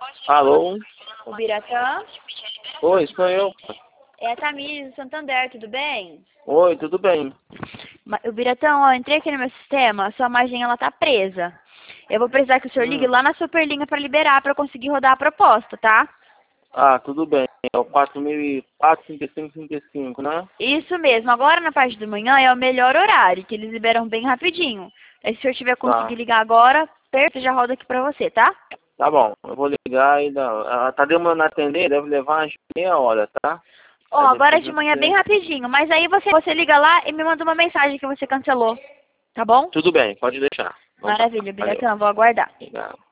Alô? O Biratã? Oi, sou eu. É a Tamires do Santander, tudo bem? Oi, tudo bem? O Biratã, ó, eu entrei aqui no meu sistema, a sua margem ela tá presa. Eu vou precisar que o senhor ligue lá na Superlinha para liberar, para eu conseguir rodar a proposta, tá? Ah, tudo bem. É o 4.004, 35, 35, né? Isso mesmo, agora na parte da manhã é o melhor horário, que eles liberam bem rapidinho. Aí se o senhor tiver conseguir Tá. ligar agora, perfeito, já roda aqui pra você, tá? Tá bom, eu vou ligar e ela tá demorando a atender, deve levar umas meia hora, tá? Ó, Aí agora depois de manhã é bem você... rapidinho, mas aí você liga lá e me manda uma mensagem que você cancelou, tá bom? Tudo bem, pode deixar. Então tá, Maravilha, valeu. Biratã, vou aguardar. Obrigado.